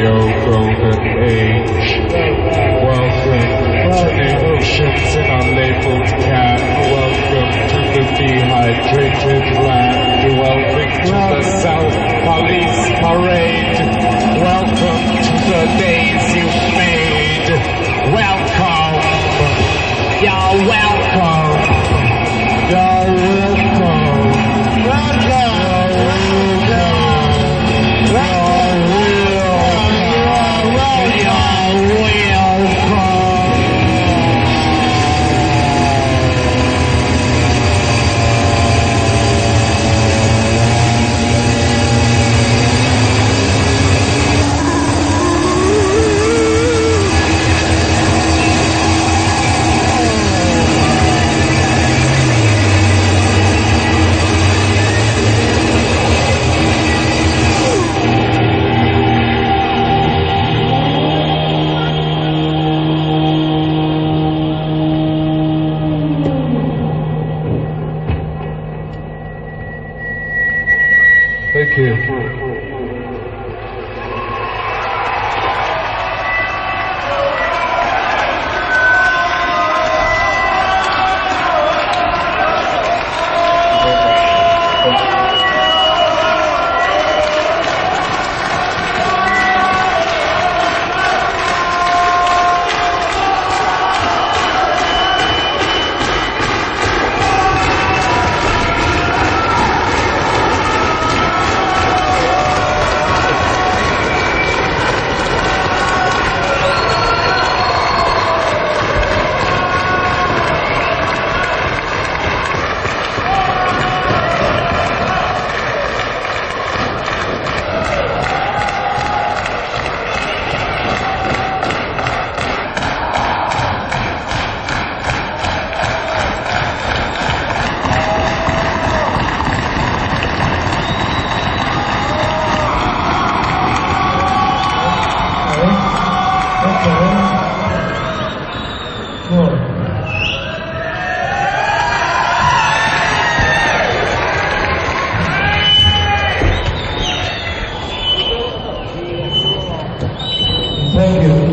Radio Golden Age. Welcome to the oceans in our labeled can. Welcome to the dehydrated land. Welcome to the South Police Parade. Welcome to the days you've made. Welcome. You're welcome. You're welcome. Thank you. Thank you.